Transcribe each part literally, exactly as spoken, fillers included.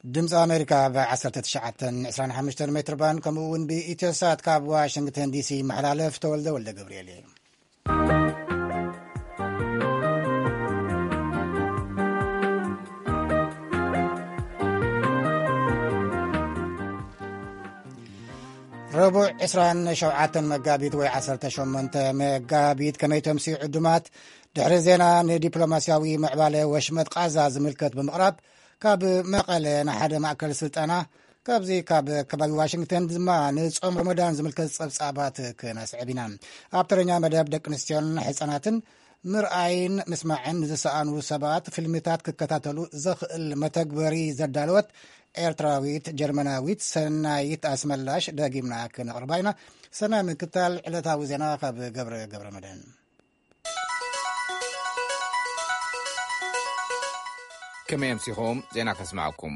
ድምፂ ኣሜሪካ ብዓሰርተ ትሽዓተ ዕስራን ሓሙሽተን ሜትር ባንድ ከምኡውን ብኢትዮሳት ካብ ዋሽንግተን ዲሲ መሓላለፍ ተወልደ ወልደ ገብርኤል እዩ። ረቡዕ ዕስራን ሸውዓተ መጋቢት ወይ ዓሰርተ ሸሞንተ መጋቢት ከመይ ተምሲኡ ዕዱማት ድሕሪ ዜና ንዲፕሎማስያዊ ምዕባለ ወሽመጥ ቃዛ ዝምልከት ብምቕራብ ካብ መቐለ ንሓደ ማእከል ስልጠና ካብዚ ካብ ከባቢ ዋሽንግተን ድማ ንጾም ረመዳን ዝምልከት ጸብጻባት ክነስዕብ ኢና። ኣብ ተረኛ መደብ ደቂ ኣንስትዮን ሕፃናትን ምርኣይን ምስማዕን ዝሰኣኑ ሰባት ፊልምታት ክከታተሉ ዘኽእል መተግበሪ ዘዳለወት ኤርትራዊት ጀርመናዊት ሰናይት ኣስመላሽ ደጊምና ክነቕርባ ኢና። ሰናይ ምክታል ዕለታዊ ዜና ካብ ገብረ ገብረ መድህን። كما يمسيهم زينا كسمعكم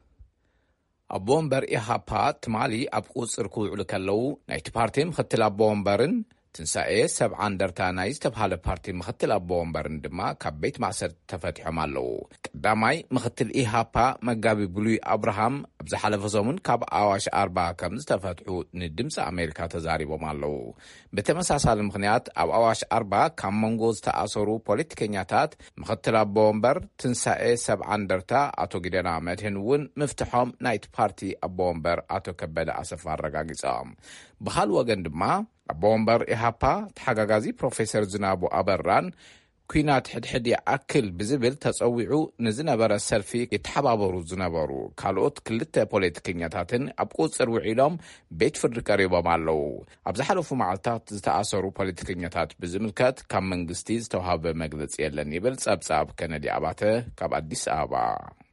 أبومبر إيهابا تمالي أبقوص ركوع لكالو نايت بارتي مختل أبومبرن تنسائي سبعان درتا نايز تبهال بارتي مختل أبومبرن دما كبيت معسر تفتح مالو قداماي مختل إيهابا مقابي بلوي أبراهام أبزحال فزومن كاب آواش أربعة كمز تفتحو ندمس أمريكا تزاري بمالو بتمساسال مخنيات أو آواش أربعة كام منغوز تأثرو بوليتيكينياتات مختل أبومبر تنسائي سبعان درتا أتو جدنا مدهنون مفتحهم نايت بارتي أبومبر أتو كبدا أسفار رقاقيسام بحال وغن دما أبومبر إيهابا تحقاقازي بروفيسور زنابو أبران كوينات حد أكل بزبل تصويعو نزنبر السلفي يتحبابرو زنبرو كالوت كلتا بوليتيكينياتاتن أبقوت سروعي لهم بيت فرد قريبا مالو أبزحلو في معلتات زتأثرو بوليتيكينياتات بزملكات كام منغستيز توهاب مجلس يلن يبل سابساب كندي أباته كاب أديس أبا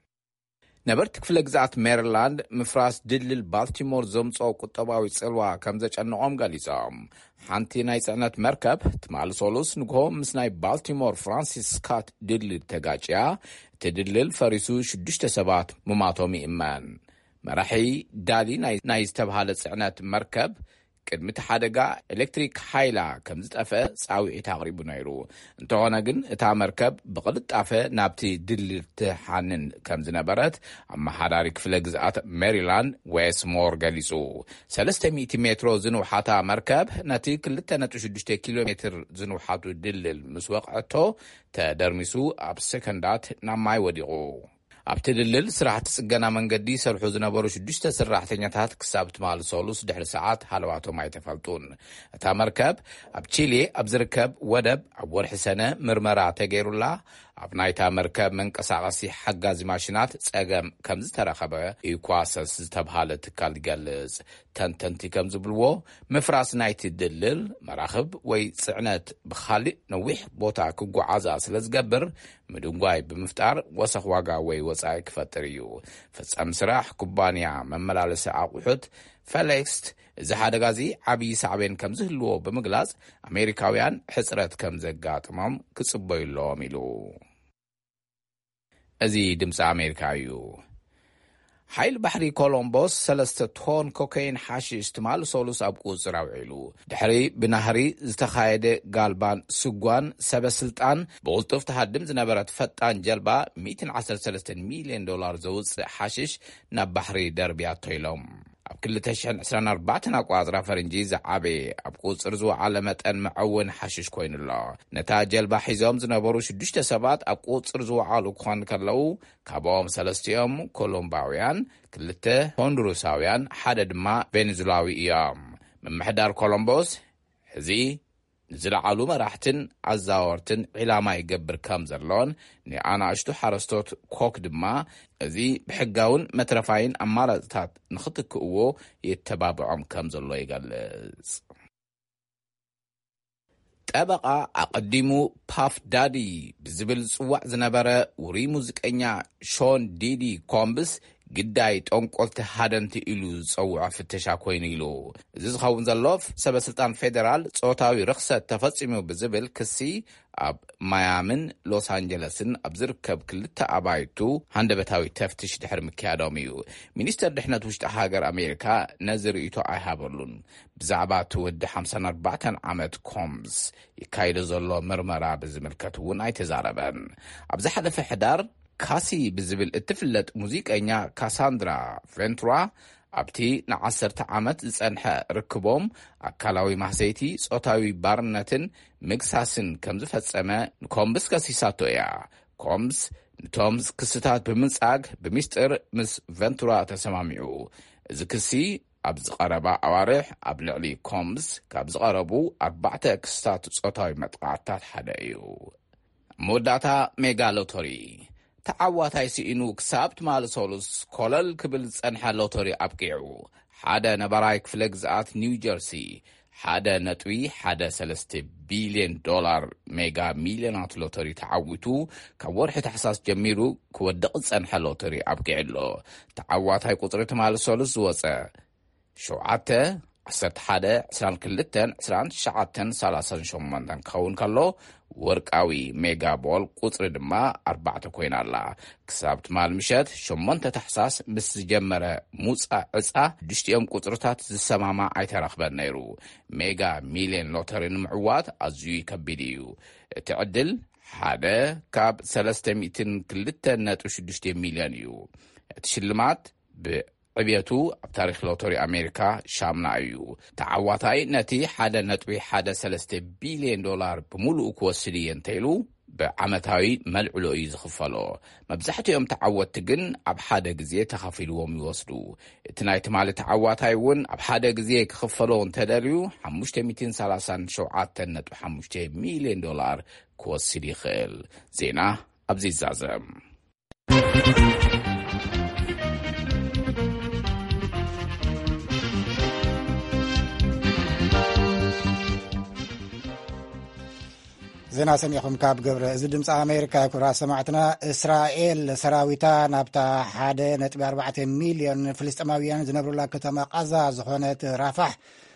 نبرت كفل جزات ميرلاند مفراس دلل بالتيمور زمصو قطباوي صلوا كمزچ انقوم غاليصام حانتي ناي صنات مركب تمال سولوس نغو مسناي بالتيمور فرانسيس سكات دلل تغاچيا تدلل فريسو شدشت سبات مماتومي امان مرحي دالي ناي ناي استبحال صنات مركب قدم تحادقا الكتريك حايلا كمز طفه صاوي تقريبو نيرو انتونا جن اتا مركب بقلت طفه نابتي دلل تحانن كمز نبرت اما حداري كفل جزات ميريلاند ويس مور غاليسو ثلاثمية متر زنو حتا مركب ناتي كلتا نتو شدشت كيلومتر زنو حاتو دلل مسوقعتو تدرمسو اب سكندات نماي وديقو أبتدلل سرعة سجنا من قدي سرحو زنبرو شدشت سرعة تنيتات كسابت مال سولوس دحر ساعات حلواتو ما يتفلتون تا مركب أبتشيلي أبزركب ودب أبور حسنة مرمرة تغير الله أبنايتا مركب من قصاقسي حقازي ماشينات تساقم كمز ترخبه إيقواسس تبهالة تكال جالز تنتنتي كمز بلوو مفراس نايتي دلل مراخب وي سعنات بخالي نويح بوتا كوكو عزا سلزقبر مدونغواي بمفتار وسخ واقا وي وصاي كفتريو فسام سراح كوبانيا مملالس عقوحت فالكست إذا حدا غازي عبي سعبين كمزهلو بمقلاز أمريكاويان حسرت كمزقات مام كسبو يلو ميلو أزي دمس أمريكايو حيل بحري كولومبوس سلسة تون كوكاين حاشي استمال سولوس أبقو زراوعيلو دحري بنهري زتخايد قالبان سوغوان سبا سلطان بغلطف تهدم زنبرت فتان جلبا مئة وعشرة وثلاثين مليون دولار زوز حاشيش ناب بحري دربيات طيلوم أب كل تشحن عسران أربعة أقوى فرنجي زعابي أبقو صرزو علامة أن معون حشش كوين الله نتاج الباحزام زنبارو شدشت سبات أبقو صرزو عالو كوان كرلو كابوام سلستيام كولومباويان كلته هوندروساويان حدد ما فنزولاوي إيام من محدار كولومبوس هزي نزل علو مراحتن عزاورتن علامة يقبر كامزرلون ني أنا أشتو حرستوت كوك دما ازي بحقاون مترفاين أمارتات نخطك قوو يتبابعهم كامزرلو يقالز طبقا أقدمو باف دادي بزبل صواع زنبرة وري موزيكانيا شون ديدي كومبس قداي تونقلت هادنت إلو صوع فتشا كوين إلو زيز خاون زلوف سبا سلطان فيدرال صوتاوي رخصة تفصيمو بزبل كسي أب ميامن لوس أنجلسن أبزركب كلتا أبايتو هندبتاوي تفتش دحر مكيادوميو مينيستر دحنا توشت هاجر أمريكا نظر إيتو أيهابرلون بزعبات ود حمسان أربعة عمد كومز يكايد زلو مرمرا بزملكتون أي تزاربن أبزحد في حدار ካሲ ብዝብል እትፍለጥ ሙዚቀኛ ካሳንድራ ቬንቱራ ኣብቲ ንዓሰርተ ዓመት ዝጸንሐ ርክቦም ኣካላዊ ማህሰይቲ ጾታዊ ባርነትን ምግሳስን ከም ዝፈጸመ ንኮምብስ ከሲሳቶ እያ። ኮምብስ ንቶም ክስታት ብምንጻግ ብምስጢር ምስ ቬንቱራ ተሰማሚዑ። እዚ ክሲ ኣብ ዝቐረባ ኣዋርሕ ኣብ ልዕሊ ኮምብስ ካብ ዝቐረቡ ኣርባዕተ ክስታት ጾታዊ መጥቃዕትታት ሓደ እዩ። መወዳእታ ሜጋ ሎተሪ ተዓዋታይ ሲኢኑ ክሳብ ትማል ሶሉስ ኮለል ክብል ዝጸንሐ ሎተሪ ኣብቂዑ። ሓደ ነባራይ ክፍለ ግዝኣት ኒው ጀርሲ ሓደ ነጥቢ ሓደ ሰለስተ ቢልዮን ዶላር ሜጋ ሚልዮናት ሎተሪ ተዓዊቱ ካብ ወርሒ ታሕሳስ ጀሚሩ ክወድቕ ዝጸንሐ ሎተሪ ኣብቂዕሎ። ተዓዋታይ ቁጽሪ ትማል ሶሉስ ዝወፀ ሸውዓተ ዓሰርተ ሓደ ዕስራን ክልተን ዕስራን ትሽዓተን ሰላሳን ሸሞንተን ክኸውን ከሎ ወርቃዊ ሜጋ ቦል ቁጽሪ ድማ ኣርባዕተ ኮይና ኣላ። ክሳብ ትማል ምሸት ሸሞንተ ታሕሳስ ምስ ዝጀመረ ሙፃእ ዕፃ ድሽቲኦም ቁጽርታት ዝሰማማ ኣይተረኽበን ነይሩ። ሜጋ ሚልዮን ሎተሪ ንምዕዋት ኣዝዩ ከቢድ እዩ። እቲ ዕድል ሓደ ካብ ሰለስተ ሚእትን ክልተ ነጥቢ ሽዱሽተ ሚልዮን እዩ። እቲ ሽልማት ብ ዕብየቱ ኣብ ታሪክ ሎተሪ ኣሜሪካ ሻምና እዩ። ተዓዋታይ ነቲ ሓደ ነጥቢ ሓደ ሰለስተ ቢልዮን ዶላር ብምሉኡ ክወስድ እየ እንተኢሉ ብዓመታዊ መልዕሎ እዩ ዝኽፈሎ። መብዛሕትኦም ተዓወትቲ ግን ኣብ ሓደ ግዜ ተኸፊልዎም ይወስዱ። እቲ ናይ ትማሊ ተዓዋታይ እውን ኣብ ሓደ ግዜ ክኽፈሎ እንተደልዩ ሓሙሽተ ሚእትን ሰላሳን ሸውዓተ ነጥቢ ሓሙሽተ ሚልዮን ዶላር ክወስድ ይኽእል። ዜና ኣብዚ ይዛዘም። ዜና ሰሚዕኹም ካብ ገብረ እዚ ድምፂ ኣሜሪካ ኩራ ሰማዕትና። እስራኤል ሰራዊታ ናብታ ሓደ ነጥቢ ኣርባዕተ ሚልዮን ፍልስጥማውያን ዝነብሩላ ከተማ ቃዛ ዝኾነት ራፋሕ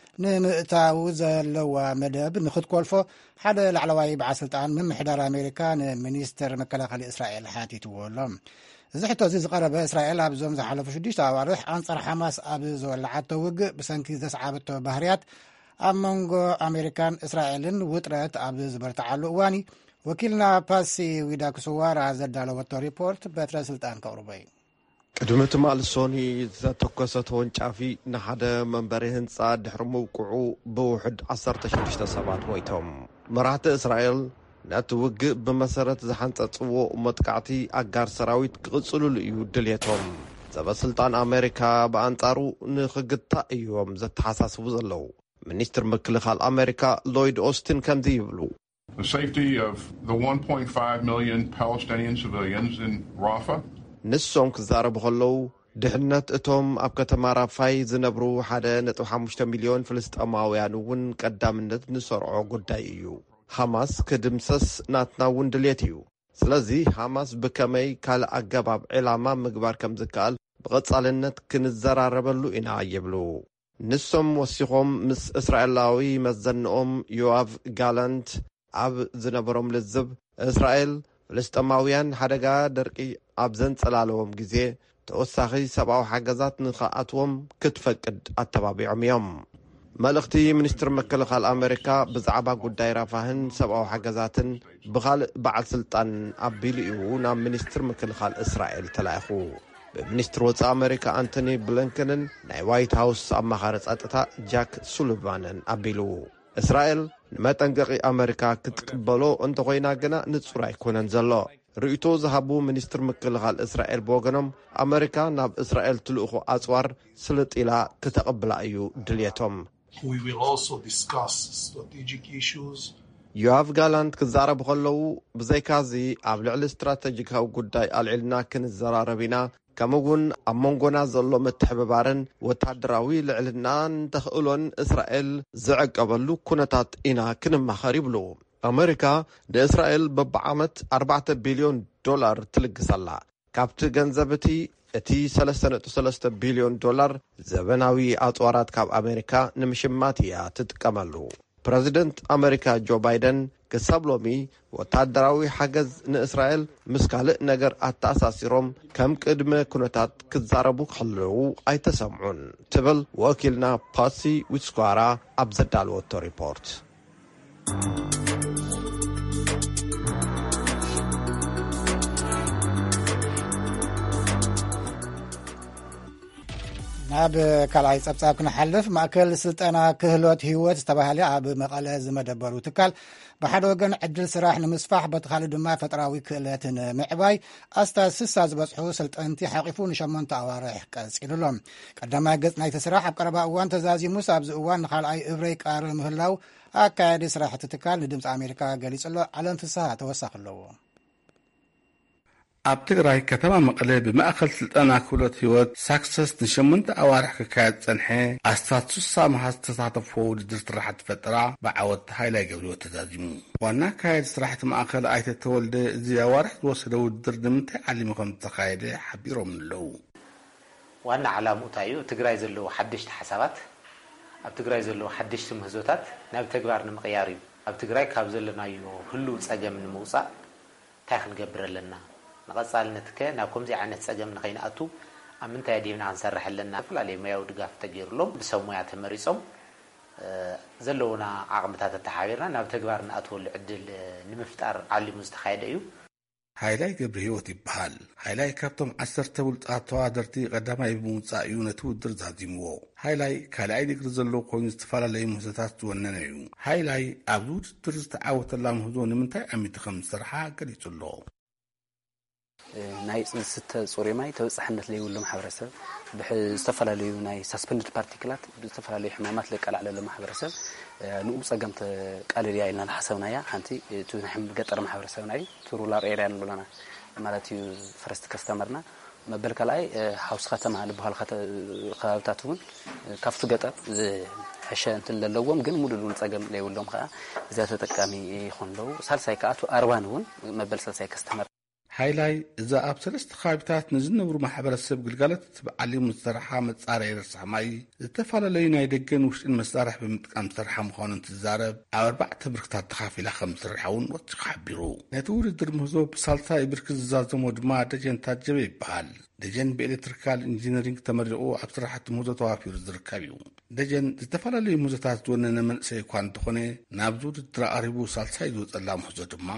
ንምእታው ዘለዋ መደብ ንኽትኮልፎ ሓደ ላዕለዋይ በዓል ስልጣን ምምሕዳር ኣሜሪካ ንሚኒስትር መከላኸሊ እስራኤል ሓቲትዎ ኣሎ። እዚ ሕቶ እዚ ዝቐረበ እስራኤል ኣብዞም ዝሓለፉ ሽዱሽተ ኣዋርሕ ኣንጻር ሓማስ ኣብ ዝወላዓቶ ውግእ ብሰንኪ ዘስዓበቶ ባህርያት ኣብ መንጎ ኣሜሪካን እስራኤልን ውጥረት ኣብ ዝበርትዓሉ እዋኒ ወኪልና ፓሲ ዊዳክስዋራ ዘዳለወቶ ሪፖርት በትረ ስልጣን ከቕርበ እዩ። ቅድሚ ትማል ሶኒ ዝተተኮሰት ወንጫፊ ንሓደ መንበሪ ህንፃ ድሕሪ ምውቅዑ ብውሕድ ዓሰርተ ሽዱሽተ ሰባት ሞይቶም። መራሕቲ እስራኤል ነቲ ውግእ ብመሰረት ዝሓንፀፅዎ መጥቃዕቲ ኣጋር ሰራዊት ክቕፅሉሉ እዩ ድልየቶም። ሰበስልጣን ኣሜሪካ ብኣንጻሩ ንኽግታእ እዮም ዘተሓሳስቡ ዘለዉ። ሚኒስትር ምክልኻል ኣሜሪካ ሎይድ ኦስትን ከምዚ ይብሉ። The safety of the one point five million Palestinian civilians in Rafah. ንሶም ክዛረቡ ከለዉ ድሕነት እቶም ኣብ ከተማ ራፋይ ዝነብሩ ሓደ ነጥቢ ሓሙሽተ ሚልዮን ፍልስጥማውያን እውን ቀዳምነት ንሰርዖ ጉዳይ እዩ። ሓማስ ክድምሰስ ናትና እውን ድልየት እዩ። ስለዚ ሓማስ ብከመይ ካልእ ኣገባብ ዕላማ ምግባር ከም ዝከኣል ብቐጻልነት ክንዘራረበሉ ኢና ይብሉ። ንሶም ወሲኾም ምስ እስራኤላዊ መዘንኦም ዮአቭ ጋላንት ኣብ ዝነበሮም ልዝብ እስራኤል ፍልስጥማውያን ሓደጋ ደርቂ ኣብ ዘንጸላለዎም ግዜ ተወሳኺ ሰብኣዊ ሓገዛት ንኽኣትዎም ክትፈቅድ ኣተባቢዖም እዮም። መልእኽቲ ሚኒስትር ምክልኻል ኣሜሪካ ብዛዕባ ጉዳይ ራፋህን ሰብኣዊ ሓገዛትን ብኻልእ በዓል ስልጣን ኣቢሉ እዩ ናብ ሚኒስትር ምክልኻል እስራኤል ተላኢኹ። ብሚኒስትር ወፃኢ ኣሜሪካ አንቶኒ ብሊንከንን ናይ ዋይት ሃውስ ኣማኻሪ ጸጥታ ጃክ ሱሊቫንን ኣቢሉ እስራኤል ንመጠንቀቂ ኣሜሪካ ክትቅበሎ እንተኮይና ግና ንጹር ኣይኮነን ዘሎ። ርእቶ ዝሃቡ ሚኒስትር ምክልኻል እስራኤል ብወገኖም ኣሜሪካ ናብ እስራኤል ትልእኹ ኣጽዋር ስልጢላ ክተቐብላ እዩ ድልየቶም። We will also discuss strategic issues. ዮአቭ ጋላንት ክዛረቡ ከለዉ ብዘይካዚ ኣብ ልዕሊ ስትራቴጂካዊ ጉዳይ ኣልዒልና ክንዘራረብ ኢና፣ ከምኡውን ኣብ መንጎና ዘሎ ምትሕብባርን ወታደራዊ ልዕልናን ተኽእሎን እስራኤል ዝዕቀበሉ ኩነታት ኢና ክንማኸር ይብሉ። ኣሜሪካ ንእስራኤል በብዓመት ኣርባዕተ ቢልዮን ዶላር ትልግሰላ። ካብቲ ገንዘብ እቲ እቲ ሰለስተ ነጥቢ ሰለስተ ቢልዮን ዶላር ዘበናዊ ኣጽዋራት ካብ ኣሜሪካ ንምሽማት እያ ትጥቀመሉ። ፕሬዚደንት ኣሜሪካ ጆ ባይደን ክሳብ ሎሚ ወታደራዊ ሓገዝ ንእስራኤል ምስ ካልእ ነገር ኣተኣሳሲሮም ከም ቅድመ ኩነታት ክዛረቡ ከለዉ ኣይተሰምዑን ትብል ወኪልና ፓሲ ዊስኳራ ኣብ ዘዳልወቶ ሪፖርት። ናብ ካልኣይ ጸብጻብ ክንሓልፍ ማእከል ስልጠና ክህሎት ህይወት ዝተባሃለ ኣብ መቐለ ዝመደበሩ ትካል ብሓደ ወገን ዕድል ስራሕ ንምስፋሕ በቲ ካልእ ድማ ፈጠራዊ ክእለትን ምዕባይ ኣስታት ስሳ ዝበፅሑ ስልጠንቲ ሓቂፉ ንሸሞንተ ኣዋርሕ ቀፂሉሎም ቀዳማይ ገጽ ናይቲ ስራሕ ኣብ ቀረባ እዋን ተዛዚሙስ ኣብዚ እዋን ንኻልኣይ እብረይ ቃር ምህላው ኣካያዲ ስራሕቲ ትካል ንድምፂ ኣሜሪካ ገሊጹሎ ዓለም ፍስሓ ተወሳኺ ኣለዎ ኣብ ትግራይ ከተማ መቐለ ብማእከል ስልጠና ክህሎት ህይወት ሳክሰስ ንሸሞንተ ኣዋርሕ ክካየድ ፀንሐ ኣስታት ስሳ መሃዝ ተሳተፎ ውድድር ስራሕቲ ፈጠራ ብዓወት ሃይላይ ገብረህይወት ተዛዚሙ ዋና ካየድ ስራሕቲ ማእከል ኣይተ ተወልደ እዚ ኣዋርሕ ዝወሰደ ውድድር ንምንታይ ዓሊሙ ከም ዝተካየደ ሓቢሮም ኣለው ዋና ዓላምኡ ታዩ ትግራይ ዘለዎ ሓድሽቲ ሓሳባት ኣብ ትግራይ ዘለዎ ሓድሽቲ ምህዞታት ናብ ተግባር ንምቕያር እዩ ኣብ ትግራይ ካብ ዘለናዮ ሁሉ ፀገም ንምውፃእ እንታይ ክንገብር ኣለና نقصالنتك ناكم زي عن السجم نخين أتو أمن تيدينا عن سرح لنا فلالي ما يودقاف تجير لهم بسوميا تمريصهم زلونا عقبتها التحاورنا نبتقبرنا أتو العدل نمفتر علي مستخايد أيو هايلاي قبرهيوت يبحال هايلاي كابتم عسر تولت أطوا درتي قدما يبموصا يونتو درزاديمو هايلاي كالاي ديك زلو كون استفالا لي مهزتات وننايو هايلاي أبلود درز تعاوت الله مهزو نمنتاي أمي تخم سرحا قليتو ناي ست صوري ماي توصحنت لي ولهم حبرسب بستفلاليو ناي سسبندد بارتيكلات بستفلاليو حمامات لك على لهم حبرسب نو صقمت قالريا لنا حسبنايا حنتي تو نحم قطر محبرسب ناي ترولار اريا نبلنا مالتي فرست كاستمرنا مبلك لاي حوس ختمه لبهال خابتاتون كفتو قطر حشا انت للوم ግን ሙሉ ሉል ጸገም ላይ ወሎም ካ እዛ ተጠቃሚ ይኹን ለው ሳልሳይ ካቱ አርባ ነው መበል ሳልሳይ ከስተመር ሃይላይ እዛ ኣብ ሰለስተ ኻቢታት ንዝነብሩ ማሕበረሰብ ግልጋሎት ብዓሊሙ ዝተሰርሓ መጻረይ ረሳማይ ዝተፋላለዩ ናይ ደገን ውሽጥን መሳርሕ ብምጥቃም ዝተሰርሓ ምዃኑን ትዛረብ ኣብ ኣርባዕተ ብርክታት ተኻፊላ ከም ዝሰርሓውን ወጥ ሓቢሩ ነቲ ውድድር ምህዞ ብሳልሳይ ብርክ ዝዛዘሞ ድማ ደጀን ታጀበ ይበሃል ደጀን ብኤሌክትሪካል ኢንጂነሪንግ ተመሪቑ ኣብ ስራሕቲ ምህዞ ተዋፊሩ ዝርከብ እዩ ደጀን ዝተፋላለዩ ምህዞታት ዝወነነ መንእሰይ እኳ እንተኾነ ናብዚ ውድድር ኣቕሪቡ ሳልሳይ ዝወፀላ ምህዞ ድማ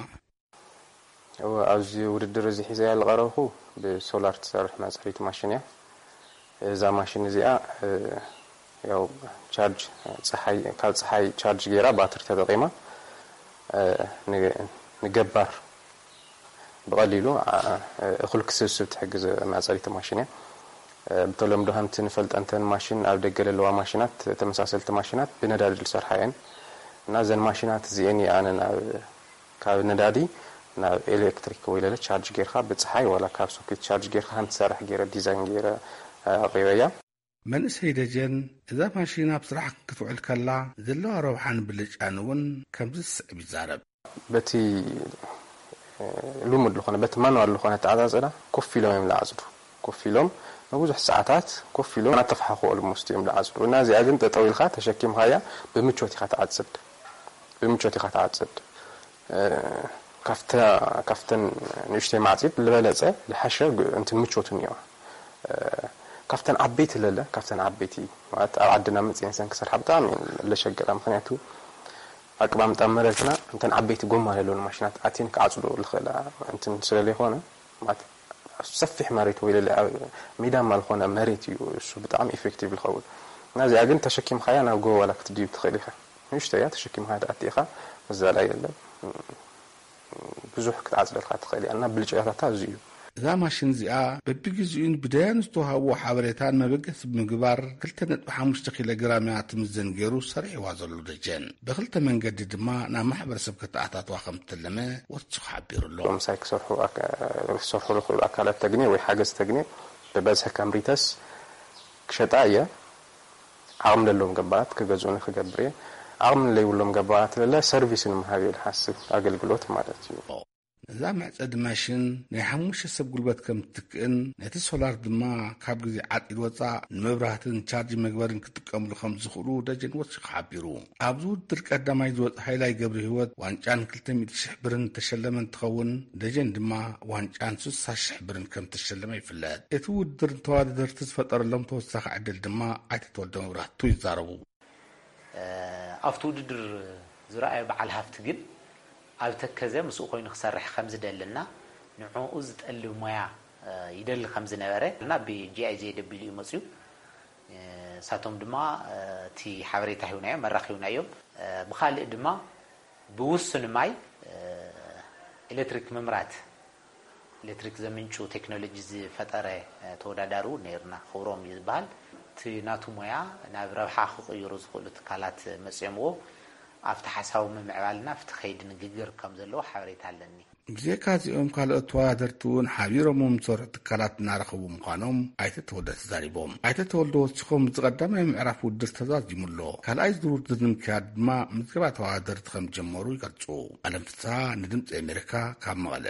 أوزي ودر زي حزايا الغرفو بسولار تسارح مع صحيح ماشينيا إذا ماشين زيا ياو تشارج صحي كال صحي تشارج غيرا باتر تدقيمة نجبر بقليلو أخل كسوس بتحجز مع صحيح ماشينيا بتولم دهم تنفلت أنتن ماشين أو دجال اللوا ماشينات تمساسلت ماشينات بندار السرحين نازل ماشينات زيني أنا كاب ندادي نا إلكتريك ولا تشارج غيرها بتصحي ولا كاب سوكيت تشارج غيرها هم تسرح غير ديزاين غير غيريا من سيدجن إذا ماشينا بصراحة كتوعل كلا ذلوا روحان بلجانون كم زس بيزارب بتي لومد لخنا بتمنوا لخنا تعذز أنا كفي لهم يملا عزدو كفي لهم نوجه ساعات كفي لهم أنا تفحقوا المستيم لعزدو والناس يعدم تطويل خات تشكيم هيا بمشوتي خات عزد بمشوتي خات عزد كافتا كافتن نشتي معطيب لبلزه لحشر انت متشوتن يا كافتن عبيت لله كافتن عبيتي معنات عدنا مص انسان كسر حبطام لشجر مخنياتو اقبام تمرتنا انت عبيت قوم على لون ماشينات اتين كعصدو الخلا انت سلالي هونه معنات سفح مريت ولا ميدان مال هونه مريت شو بطعم افكتيف الخول نازي اجن تشكيم خيانا جو ولا كتديب تخليها نشتي تشكيم هذا اتيخه وزالا يلا بزوح كتعزل الخات خيلي أنا بلجأتها تازيو إذا ماشين زيا ببيجزين بداية نستوها وحابريتان ما بقت بمقبار قلت نتبحى مشتقي جرامات مزن جيرو سريع وازلو دجان بخلت من قدد ما أنا محبر سبكت أعطات واخم تلمه وتصح عبير الله مسايك صرحوا أك... صرحوا لخو الأكالات تجني ويحاجز تجني ببازها كامريتاس كشتاية عامل لهم قبات كجزوني خجبري عم اللي يقولهم قبعات لا سيرفيس المهاوي الحاسب أقل قلوت مالتي إذا معتقد ماشين نحموش السب قلبات كم تكن نتي سولار دما كاب جزي عاد الوضع المبرهتن تشارج مقبرن كتكمل خمس خلو دجن وثق حبيرو أبزو درك قدام يزود هايلاي قبر هوت وانجان كلتم يتشحبرن تشلمن تخون دجن دما وانجان سوس شحبرن كم تشلم يفلات اتود در تواد در تسفتر لم توسخ عدل دما عيت تولد مبرهت تو يزاربو أفتو در زراعي بعل هفت جد أبتك كذا مسؤول خوين خسرح خمس دلنا نعوز تقلوا مياه يدل خمس نوارة لنا بجي زي دبليو مسؤول ሳቶም ድማ ቲ ሓበሬታ ሂውናዮም መራኺውናዮም ብኻልእ ድማ ብውስን ማይ ኤሌክትሪክ መምራት ኤሌክትሪክ ዘምንጩ ቴክኖሎጂ ዝፈጠረ ተወዳዳሩ ነርና ኸብሮም ይዝባል ቲ ናቱ ሞያ ናብ ረብሓ ክቕይሩ ዝኽእሉ ትካላት መጽየምዎ ኣብቲ ሓሳቡ ምምዕባልና ኣብቲ ኸይድ ንግግር ከም ዘለዎ ሓበሬታ ኣለኒ ብዘይካ እዚኦም ካልኦት ተወዳደርቲ እውን ሓቢሮሞም ዝሰርሑ ትካላት እናረኸቡ ምዃኖም ኣይተ ተወልደ ተዛሪቦም ኣይተ ተወልደ ወሲኾም ዝቐዳማይ ምዕራፍ ውድድር ተዛዚሙሎ ካልኣይ ዙር ውድድር ንምክያድ ድማ ምዝገባ ተወዳደርቲ ከም ጀመሩ ይገልጹ ዓለም ፍስሓ ንድምፂ ኣሜሪካ ካብ መቐለ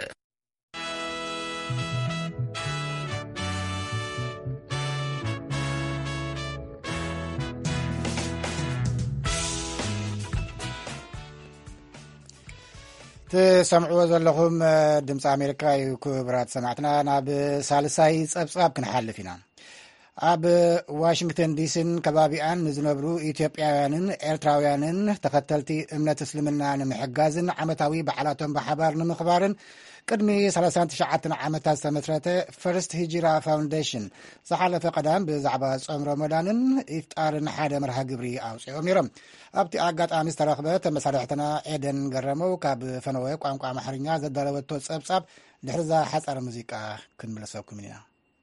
تسمعوا زلهم دمس أمريكا يكبرات سمعتنا ناب سالساي صبصاب كنحلفنا أب واشنطن ديسن كبابيان نزنبرو إثيوبيانن إرتراويانن تختلتي أمنة اسلمنا نمحجازن عمتاوي بحالاتهم بحبار نمخبارن قدمي ثلاثة تشعة عامات سمترته فرست هجرة فاونديشن صحالة قدام بزعبة صوم رمضان إفطارن حدا مرها جبري أو صيام نيرم أبتي أجات أمس ترخبت مسارحتنا إيدن جرمو كاب فنوي قام قام حرينيا زدلوت تصب صب لحظة حسر موسيقى كن ملسوكم منها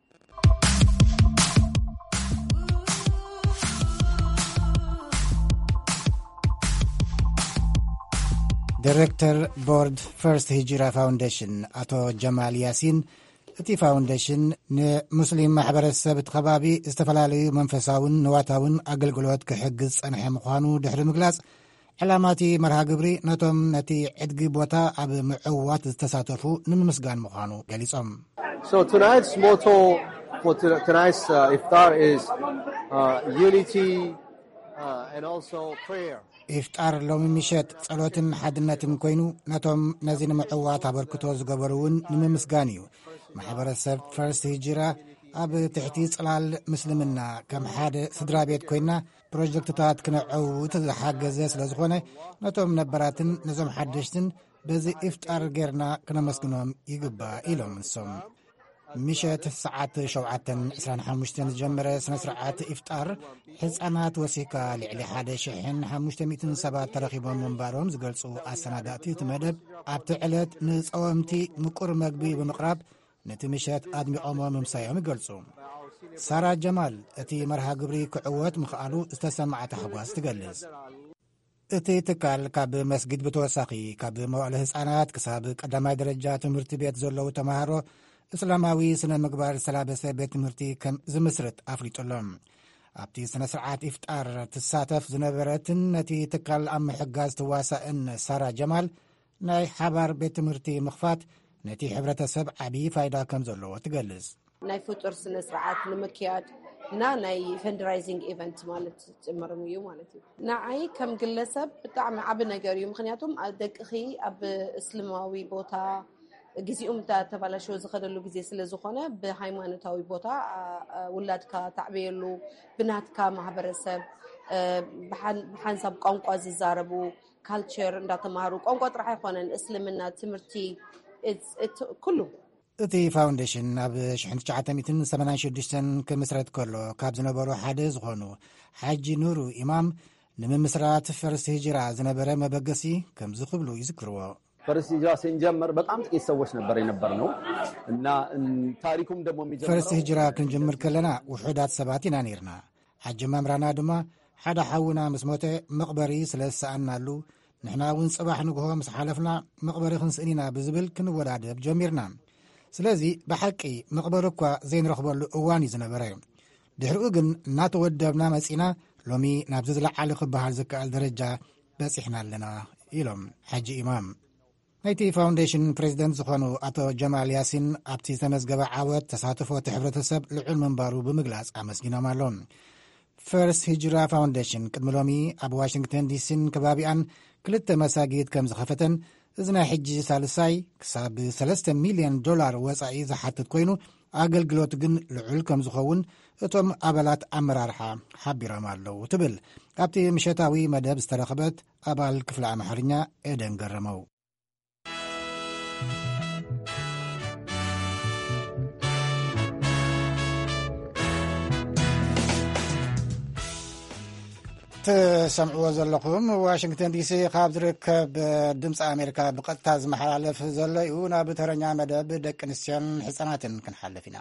ዳይሬክተር ቦርድ ፈርስት ሂጅራ ፋውንዴሽን አቶ ጀማል ያሲን እቲ ፋውንዴሽን ንሙስሊም ማሕበረሰብ እቲ ከባቢ ዝተፈላለዩ መንፈሳውን ንዋታውን ኣገልግሎት ክሕግዝ ፀንሐ ምዃኑ ድሕሪ ምግላጽ ዕላማቲ መርሃ ግብሪ ነቶም ነቲ ዕድጊ ቦታ ኣብ ምዕዋት ዝተሳተፉ ንምስጋን ምዃኑ ገሊጾም So tonight's motto for tonight's uh, iftar is uh, unity uh, and also prayer. إفطار لوم مشت صلوتن حدنتن كوينو نتوم نزين معوات أبركتو زغبرون نمسغانيو محبرسب فرست هجرة أب تحتي صلال مسلمنا كم حد سدرا بيت كوينا بروجكتات كنعو تزحاجز لزخونه نتوم نبراتن نزوم حدشتن بزي إفطار غيرنا كنمسغنوم يغبا إلوم نسوم مشت ساعات شوعتن عشرين حمشتن جمرة سنسرعات إفطار حزانات وسيكا لعلي حدا شحن حمشتميتن سبات ترخيبهم منبارهم زقلصوا السناداتي تمدب عبتعلت نز أوامتي مقر مقبي بمقراب نتمشت آدمي أمام مسايهم يقلصوا سارة جمال اتي مرها قبري كعوات مخالو استسمعت حواس تقلز اتي تكال كاب مسجد بتوساقي كاب موالي حزانات كساب قدماء درجات مرتبيت زلو تمهارو እስላማዊ ስነ ምግባር ሰላበሰ ቤት ትምህርቲ ከም ዝምስረት ኣፍሊጦሎም ኣብቲ ስነ ስርዓት ኢፍጣር ትሳተፍ ዝነበረትን ነቲ ትካል ኣብ ምሕጋዝ ትዋሳእን ሳራ ጀማል ናይ ሓባር ቤት ትምህርቲ ምኽፋት ነቲ ሕብረተሰብ ዓብዪ ፋይዳ ከም ዘለዎ ትገልጽ ናይ ፍጡር ስነ ስርዓት ንምክያድ እና ናይ ፈንድራይዚንግ ኢቨንት ማለት ጭምርም እዩ ማለት እዩ ንዓይ ከም ግለሰብ ብጣዕሚ ዓብ ነገር እዩ ምክንያቱም ደቅኺ ኣብ እስልማዊ ቦታ ግዚኡም ተባላሽው ዝኸደሉ ግዜ ስለ ዝኾነ ብሃይማኖታዊ ቦታ ውላድካ ታዕበየሉ ብናትካ ማህበረሰብ ብሓንሳብ ቋንቋ ዝዛረቡ ካልቸር እንዳተማሃሩ ቋንቋ ጥራሕ ኣይኮነን እስልምና ትምህርቲ ኩሉ እቲ ፋውንዴሽን ኣብ ኣልፍ ትሽዓተ ሰማንያ ሽዱሽተ ክምስረት ከሎ ካብ ዝነበሩ ሓደ ዝኾኑ ሓጂ ኑሩ ኢማም ንምምስራት ፈርስት ሂጅራ ዝነበረ መበገሲ ከም ዝኽብሉ ይዝክርዎ ፈርስት ሂጅራ ስንጀምር በጣም ጥቂት ሰዎች ነበር የነበርነው እና ታሪኩም ደግሞ የሚጀምረው ፈርስት ሂጅራ ክንጀምር ከለና ውሑዳት ሰባት ኢና ነርና ሓጂ መምራና ድማ ሓደ ሓውና ምስ ሞተ መቕበሪ ስለሰኣናሉ ንሕና እውን ጽባሕ ንግሆ ምስ ሓለፍና መቕበሪ ክንስእኒና ብዝብል ክንወዳደብ ጀሚርና ስለዚ ብሓቂ መቕበሪ እኳ ዘይንረኽበሉ እዋን እዩ ዝነበረ ድሕሪኡ ግን እናተወደብና መጺና ሎሚ ናብዚ ዝለዓለ ክበሃል ዝከኣል ደረጃ በፂሕና ኣለና ኢሎም ሓጂ ኢማም ናይቲ ፋውንዴሽን ፕሬዚደንት ዝኾኑ ኣቶ ጀማል ያሲን ኣብቲ ዝተመዝገበ ዓወት ተሳትፎት ሕብረተሰብ ልዑል ምንባሩ ብምግላጽ ኣመስጊኖም ኣሎም ፈርስት ሂጅራ ፋውንዴሽን ቅድሚ ሎሚ ኣብ ዋሽንግተን ዲሲን ከባቢኣን ክልተ መሳጊድ ከም ዝኸፈተን እዚ ናይ ሕጂ ሳልሳይ ክሳብ ሰለስተ ሚልዮን ዶላር ወጻኢ ዝሓትት ኮይኑ ኣገልግሎት ግን ልዑል ከም ዝኸውን እቶም ኣባላት ኣመራርሓ ሓቢሮም ኣለው ትብል ኣብቲ ምሸታዊ መደብ ዝተረኸበት ኣባል ክፍሊ ኣምሓርኛ ኤደን ገረመው እትሰምዕዎ ዘለኹም ዋሽንግተን ዲሲ ካብ ዝርከብ ድምፂ ኣሜሪካ ብቐጥታ ዝመሓላለፍ ዘሎ እዩ። ናብ ተረኛ መደብ ደቂ ኣንስትዮን ህፃናትን ክንሓልፍ ኢና።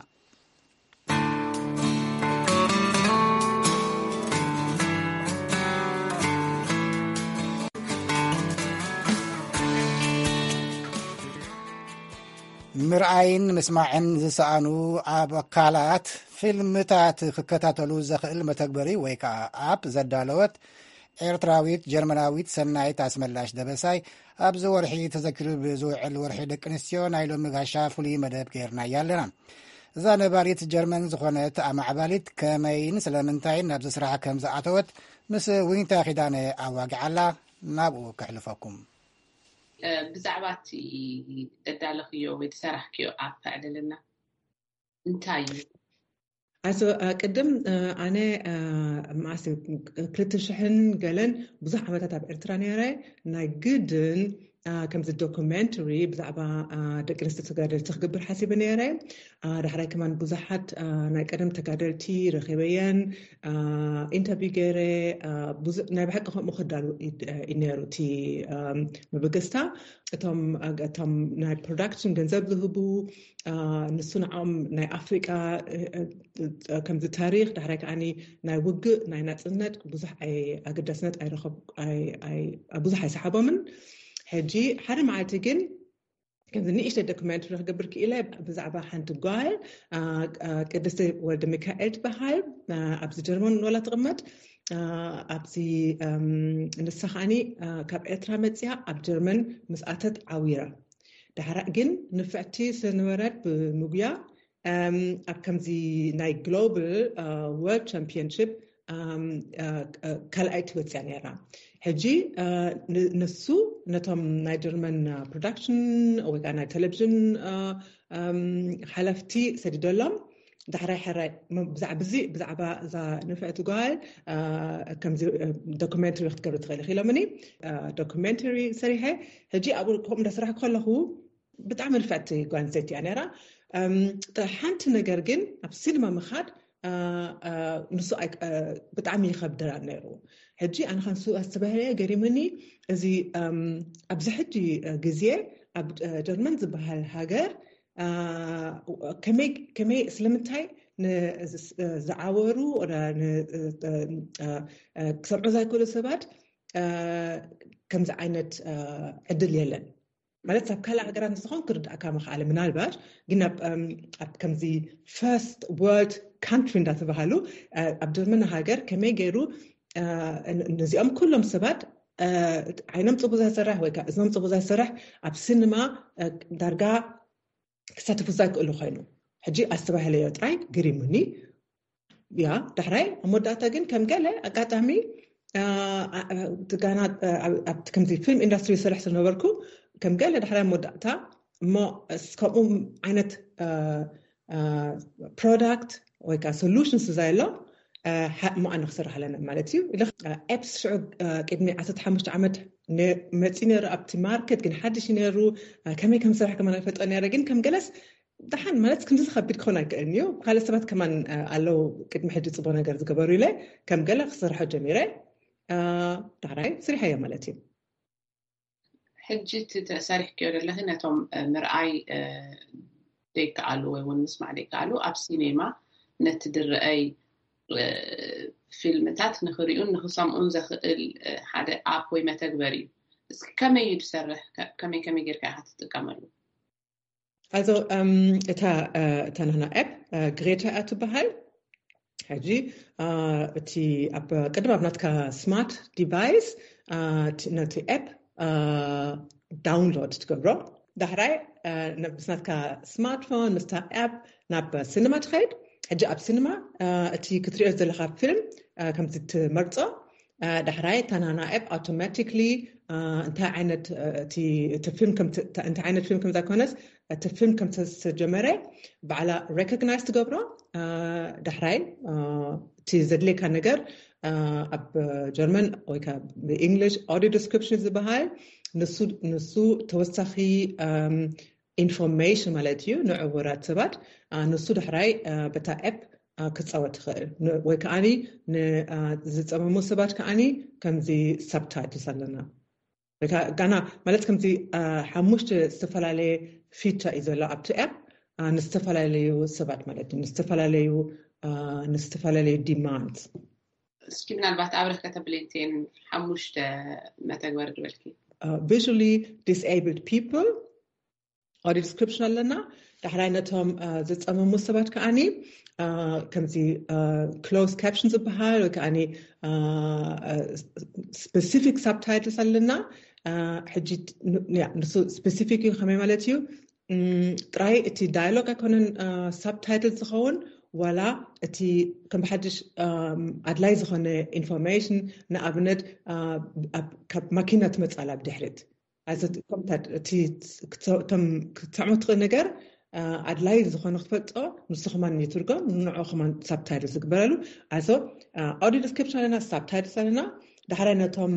ምርኣይን ምስማዕን ዝሰኣኑ ኣብ ኣካላት ፊልምታት ክከታተሉ ዘኽእል መተግበሪ ወይ ከዓ ኣፕ ዘዳለወት ኤርትራዊት ጀርመናዊት ሰናይት ኣስመላሽ ደበሳይ ኣብዚ ወርሒ ተዘኪሩ ብዝውዕል ወርሒ ደቂ ኣንስትዮ ናይ ሎሚ ጋሻ ፍሉይ መደብ ገይርና ኣለና። እዛ ነባሪት ጀርመን ዝኾነት ኣማዕባሊት ከመይን ስለምንታይን ናብዚ ስራሕ ከም ዝኣተወት ምስ ውይንታ ኺዳነ ኣዋጊዓላ ናብኡ ከሕልፈኩም። ብዛዕባ እቲ ተዳለኽዮ ወይ ተሰራሕክዮ ኣፕ ዕልልና እንታይ እዩ? Also ቅድም ኣነ ማስ ክልተሽሕን ገለን ብዙሕ ዓመታት ኣብ ኤርትራ ነይረ ናይ ግድን ከምዚ ዶኩሜንተሪ ብዛዕባ ደቂ ኣንስትዮ ተጋደልቲ ክግብር ሓሲበ ነይረ። ዳሕራይ ከማን ብዙሓት ናይ ቀደም ተጋደልቲ ረኺበየን ኢንተርቪው ገይረ ናይ ብሓቂ ከምኡ ክዳሉ ነይሩ እቲ መበገስታ እቶም እቶም ናይ ፕሮዳክሽን ገንዘብ ዝህቡ ንሱ ንዖም ናይ ኣፍሪቃ ከምዚ ታሪክ ዳሕራይ ከዓኒ ናይ ውግእ ናይ ናፅነት ብዙሕ ኣገዳስነት ኣይረኸብ ብዙሕ ኣይሰሓቦምን። ሕጂ ሓደ መዓልቲ ግን ከምዚ ንእሽተይ ዶኩሜንተሪ ክገብር ክኢለ ብዛዕባ ሓንቲ ጓል ቅድስቲ ወልደ ሚካኤል ትበሃል ኣብዚ ጀርመን ወላ ትቕመጥ ኣብዚ ንሳ ከዓኒ ካብ ኤርትራ መፅያ ኣብ ጀርመን ምስኣተት ዓዊራ ድሕራ ግን ንፍዕቲ ስለነበረት ብምጉያ ኣብ ከምዚ ናይ ግሎባል ወርልድ ቻምፒዮንሺፕ ካልኣይ ትወፅያ ነይራ። ሕጂ ንሱ ነቶም ናይ ጀርመን ፕሮዳክሽን ወይ ከዓ ናይ ቴሌቭዥን ሓለፍቲ ሰዲደሎም ዳሕራይ ሕራይ ብዛዕባ እዚ ብዛዕባ እዛ ንፍዕቲ ጓል ከምዚ ዶኩሜንተሪ ክትገብር ትኽእል ኢሎምኒ ዶኩሜንተሪ ሰሪሐ ሕጂ ኣብኡ ከምኡ እንዳስራሕ ከለኹ ብጣዕሚ ንፍዕቲ ጓል ኣንስተይቲ እያ ነይራ። ሓንቲ ነገር ግን ኣብ ሲኒማ ምኻድ ንሱ ብጣዕሚ ይኸብደራ ነይሩ። ሕጂ ኣነ ከንሱ ኣስተባህለ ገሪምኒ እዚ ኣብዚ ሕጂ ግዜ ኣብ ጀርመን ዝበሃል ሃገር ከመይ ስለምንታይ ዝዓወሩ ክሰምዑ ዘይክእሉ ሰባት ከምዚ ዓይነት ዕድል የለን ማለት ኣብ ካልእ ሃገራት ንስኾን ክርዳእካ መኽኣለ ምናልባሽ ግን ኣብ ከምዚ ፈርስት ወርልድ ካንትሪ እንዳተባሃሉ ኣብ ጀርመን ሃገር ከመይ ገይሩ ነዚኦም ኩሎም ሰባት ዓይኖም ፅቡቅ ዘይሰርሕ ወይ ከዓ እዝኖም ፅቡቅ ዘይሰርሕ ኣብ ሲኒማ ዳርጋ ክሳተፉ ዘይክእሉ ኮይኑ ሕጂ ኣስተባህለዮ ጥራይ ገሪሙኒ ያ ዳሕራይ ኣብ መወዳእታ ግን ከም ገለ ኣጋጣሚ ትጋና ኣብቲ ከምዚ ፊልም ኢንዳስትሪ ዝሰርሕ ስለነበርኩ ከም ገለ ዳሕራይ መወዳእታ እሞ ከምኡ ዓይነት ፕሮዳክት ወይ ከዓ ሶሉሽንስ ዘየሎ ማኣነ ክስራሕ ኣለና ማለት እዩ። ኤፕስ ሽዑ ቅድሚ ዓሰርተ ሓሙሽተ ዓመት መፂ ነይሩ ኣብቲ ማርኬት ግን ሓድሽ ነይሩ ከመይ ከም ስራሕ ከማን ኣይፈልጦ ነይረ ግን ከም ገለስ ድሓን ማለት ክንዲ ዝኸቢድ ክኾን ኣይክእልን እዩ። ካልእ ሰባት ከማን ኣለው ቅድሚ ሕጂ ፅቡቅ ነገር ዝገበሩ ኢለ ከም ገለ ክስርሖ ጀሚረ ዳሕራይ ስሪሐዮ ማለት እዩ። ሕጂ ተሰሪሕ ክዮ ዘለኺ ነቶም ምርኣይ ደይከኣሉ ወይ እውን ምስማዕ ደይከኣሉ ኣብ ሲኔማ ነቲ ድርአይ ፊልምታት ንኽሪኡን ንኽሰምዑን ዘኽእል ሓደ ኣፕ ወይ መተግበሪ እዩ። እስኪ ከመይ እዩ ትሰርሕ? ከመይ ከመይ ጌርካ ኢኻ ትጥቀመሉ? Also እታ እታ ናና ኣፕ ግሬታ እያ ትበሃል። ሕጂ እቲ ኣብ ቅድም ኣብ ናትካ ስማርት ዲቫይስ ነቲ ኣፕ ዳውንሎድ ትገብሮ ዳሕራይ ምስናትካ ስማርትፎን ምስታ ኣፕ ናብ ሲኒማ ትኸይድ። ሕጂ ኣብ ሲኒማ እቲ ክትሪኦ ዘለካ ፊልም ከምዚ ትመርፆ ዳሕራይ ታናና ኣፕ ኣውቶማቲክሊ እንታይ ዓይነት እቲ ፊልም እንታይ ዓይነት ፊልም ከም ዝኾነስ እቲ ፊልም ከም ተጀመረ በዓላ ሬኮግናይዝ ትገብሮ ዳሕራይ እቲ ዘድልየካ ነገር ኣብ ጀርመን ወይ ከዓ ብእንግሊሽ ኦዲዮ ዲስክሪፕሽን ዝበሃል ንሱ ንሱ ተወሳኺ ኢንፎርሜሽን ማለት እዩ ንዕውራት ሰባት ንሱ ዳሕራይ በታ ኣፕ ክጻወት ይኽእል ወይ ከዓኒ ንዝፀመሙ ሰባት ከዓኒ ከምዚ ሰብታይትልስ ኣለና ጋና ማለት ከምዚ ሓሙሽተ ዝተፈላለየ ፊቸር እዩ ዘሎ ኣብቲ ኣፕ ንዝተፈላለዩ ሰባት ማለት እዩ ንዝተፈላለዩ ንዝተፈላለዩ ዲማንድ እስኪ ምናልባት ኣብረክ ከተብለይቴን ሓሙሽተ መተግበር ድበልኪ visually disabled people audio description ኣለና ዳሕራይ ነቶም ዝፀመሙ ሰባት ከዓኒ ከምዚ closed captions ዝበሃል ወይ ከዓኒ specific subtitles ኣለና ሕጂ ንሱ specific ከመይ ማለት እዩ ጥራይ እቲ ዳያሎግ ኣይኮነን subtitles ዝኸውን ዋላ እቲ ከም ሓድሽ ኣድላይ ዝኾነ ኢንፎርሜሽን ንኣብነት ካብ ማኪና ትመፃላ ብድሕሪት እቲ ክትሰምዖ ትኽእል ነገር ኣድላይ ዝኾነ ክትፈልጦ ንስኹማን ይትርጎም ንዕኹማን ሳብታይትልስ ዝግበረሉ ኣዞ ኦዲዮ ዲስክሪፕሽን ኣለና ሳብታይትልስ ኣለና ዳሕራይ ነቶም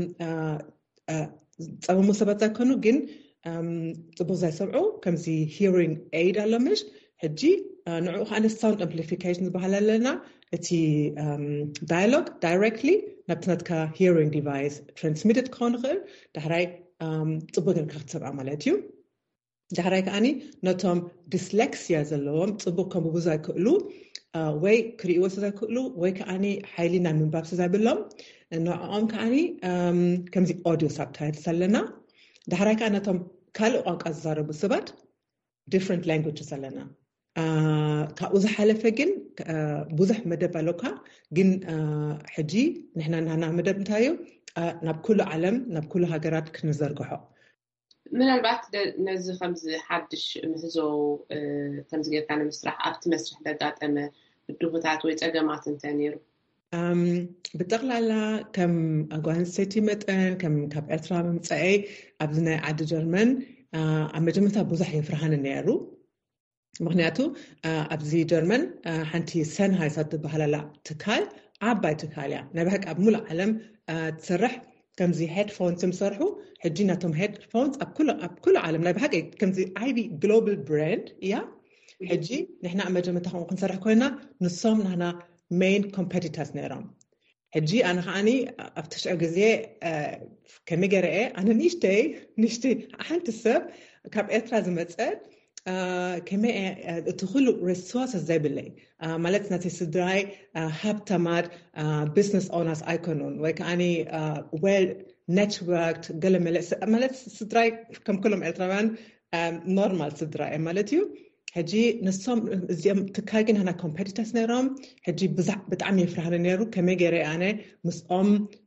ፀመሙ ሰባት ዘይኮኑ ግን ፅቡቅ ዘይሰምዑ ከምዚ ሂሪንግ ኤድ ኣሎምሽ ሕጂ ንዕኡ ከዓ ሳውንድ ኣምፕሊፊኬሽን ዝበሃል ኣለና እቲ ዳያሎግ ዳይሬክትሊ ናብቲ ናትካ ሂሪንግ ዲቫይስ ትራንስሚትድ ክኸውን ይኽእል ዳሕራይ ፅቡቅ ጌርካ ክትሰምዖ ማለት እዩ ዳሕራይ ከዓኒ ነቶም ዲስሌክሲያ ዘለዎም ፅቡቅ ከምብቡ ዘይክእሉ ወይ ክሪእዎ ዘይክእሉ ወይ ከዓኒ ሓይሊ ናይ ምንባብ ዘይብሎም ንዕኦም ከዓኒ ከምዚ ኦዲዮ ሳብታይትልስ ኣለና ዳሕራይ ከዓ ነቶም ካልእ ቋንቋ ዝዛረቡ ሰባት different languages ኣለና ካብኡ ዝሓለፈ ግን ብዙሕ መደብ ኣለካ ግን ሕጂ ንሕና ናና መደብ እንታይ እዩ ናብ ኩሉ ዓለም ናብ ኩሉ ሃገራት ክንዘርግሖ ምናልባት ነዚ ከምዚ ሓድሽ ምህዞ ከምዚ ጌርካ ንምስራሕ ኣብቲ መስርሕ ደጋጠመ ብድሆታት ወይ ፀገማት እንታይ ነይሩ ብጠቕላላ ከም ጓል ኣንስተይቲ መጠን ከም ካብ ኤርትራ ምምፅአይ ኣብዚ ናይ ዓዲ ጀርመን ኣብ መጀመርታ ብዙሕ የፍርሃን ነይሩ ምክንያቱ ኣብዚ ጀርመን ሓንቲ ሰንሃይሳ ትበሃል ትካል ዓባይ ትካል እያ ናይ ባሕቂ ኣብ ሙሉእ ዓለም ትሰርሕ ከምዚ ሄድፎንስ ዝሰርሑ ሕጂ ናቶም ሄድፎንስ ኣብ ኩሉ ዓለም ናይ ባሕቂ ከምዚ ኣይቢ ግሎባል ብራንድ እያ ሕጂ ንሕና ኣብ መጀመርታ ከምኡ ክንሰርሕ ኮይና ንሶም ናና ሜን ኮምፒቲተርስ ነይሮም ሕጂ ኣነ ከዓኒ ኣብ ትሽዑ ግዜ ከመይ ገይረ እየ ኣነ ንእሽተይ ንእሽተይ ሓንቲ ሰብ ካብ ኤርትራ ዝመፀት ከመይ እቲ ኩሉ ሪሶርስስ ዘይብለይ ማለት ናተይ ስድራይ ሃብታማት ቢዝነስ ኦነርስ ኣይኮኑን ወይ ከዓኒ ዌል ኔትወርክድ ገለ ማለት ስድራይ ከም ኩሎም ኤርትራውያን ኖርማል ስድራ እየ ማለት እዩ ሕጂ ንሶም እዚኦም ትካል ግን ሃና ኮምፒቲተርስ ነይሮም ሕጂ ብጣዕሚ የፍርሃኒ ነይሩ ከመይ ገይረ ኣነ ምስኦም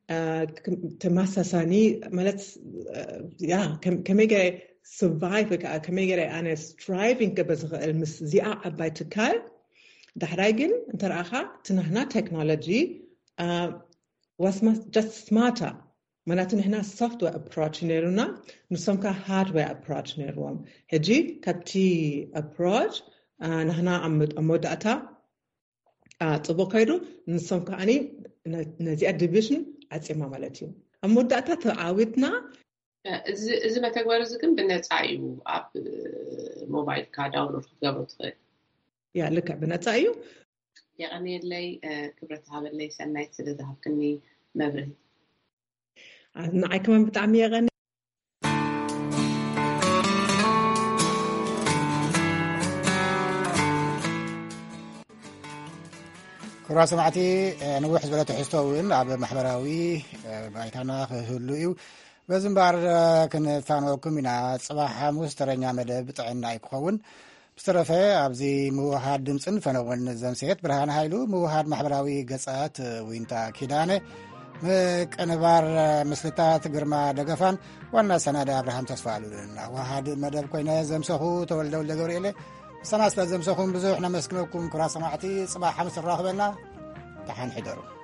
ተማሳሳኒ ማለት ያ ከመይ ገይረ survive ወይ ከመይ ገይረ ኣነ striving ክበዝ ዝኽእል ምስ እዚኣ ዓባይ ትካል ዳሕራይ ግን እንተረኣኻ ትናህና ቴክኖሎጂ was just smarter ማናቱ ንሕና software approach ነይሩና ንሶም ከዓ hardware approach ነይሩዎም ሕጂ ካብቲ approach ንሕና ኣብ መወዳእታ ፅቡቅ ከይዱ ንሶም ከዓኒ ነዚኣ ዲቪዥን ዓፂማ ማለት እዩ ኣብ መወዳእታ ተዓዊትና እዚ መተግበር እዚ ግን ብነፃ እዩ ኣብ ሞባይልካ ዳውንሎድ ክትገብሮ ትኽእል ያ ልክዕ ብነፃ እዩ የቐኒየለይ ክብረት ሃበለይ ሰናይት ስለዝሃብክኒ መብርሂ ንዓይ ከማን ብጣዕሚ የቐኒ ክቡራት ሰማዕቲ ንውሕ ዝበለ ትሕዝቶ እውን ኣብ ማሕበራዊ ባይታና ክህሉ እዩ በዚ እምበር ክንፋኖኩም ኢና ፅባሕ ሓሙስ ተረኛ መደብ ጥዕና ይክኸውን ብዝተረፈ ኣብዚ ምውሃድ ድምፅን ፈነውን ዘምሴት ብርሃን ሃይሉ ምውሃድ ማሕበራዊ ገጻት ዊንታ ኪዳነ ምቅንባር ምስልታት ግርማ ደገፋን ዋና ሰናዳ ኣብርሃም ተስፋሉልና ዋሃድ መደብ ኮይነ ዘምሰኹ ተወልደው ለገብርኤለ ሰና ስለ ዘምሰኹም ብዙሕ ነመስግነኩም ክቡራት ሰማዕቲ ፅባሕ ሓሙስ ንራኸበና ተሓን ሕደሩ